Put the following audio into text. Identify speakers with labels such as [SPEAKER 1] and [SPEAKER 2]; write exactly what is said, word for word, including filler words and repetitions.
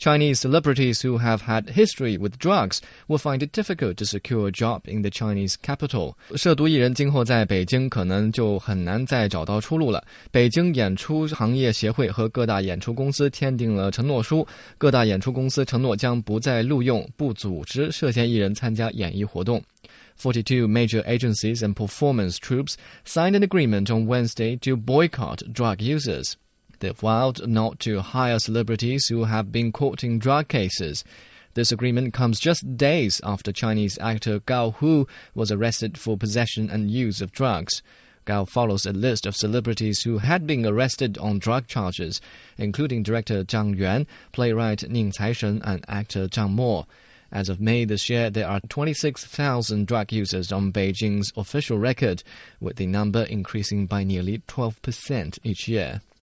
[SPEAKER 1] Chinese celebrities who have had history with drugs will find it difficult to secure a job in the Chinese capital. 涉毒艺人今后在北京可能就很难再找到出路了。北京演出行业协会和各大演出公司签订了承诺书，各大演出公司承诺将不再录用、不组织涉嫌艺人参加演艺活动。forty-two major agencies and performance troupes signed an agreement on Wednesday to boycott drug users. They've vowed not to hire celebrities who have been caught in drug cases. This agreement comes just days after Chinese actor Gao Hu was arrested for possession and use of drugs. Gao follows a list of celebrities who had been arrested on drug charges, including director Zhang Yuan, playwright Ning Caishen, and actor Zhang Mo. As of May this year, there are twenty-six thousand drug users on Beijing's official record, with the number increasing by nearly twelve percent each year.